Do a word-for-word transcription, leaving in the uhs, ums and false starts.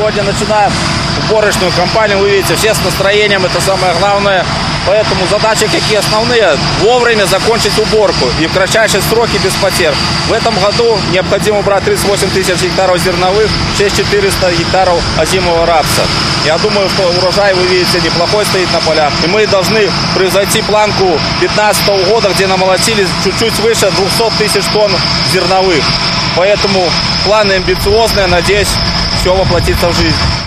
Сегодня начинаем уборочную кампанию. Вы видите, все с настроением, это самое главное. Поэтому задачи какие основные? Вовремя закончить уборку и в кратчайшие сроки без потерь. В этом году необходимо убрать тридцать восемь тысяч гектаров зерновых, шесть тысяч четыреста гектаров озимого рапса. Я думаю, что урожай, вы видите, неплохой стоит на полях. И мы должны превзойти планку две тысячи пятнадцатого года, где намолотили чуть-чуть выше двухсот тысяч тонн зерновых. Поэтому планы амбициозные, надеюсь, все воплотится в жизнь.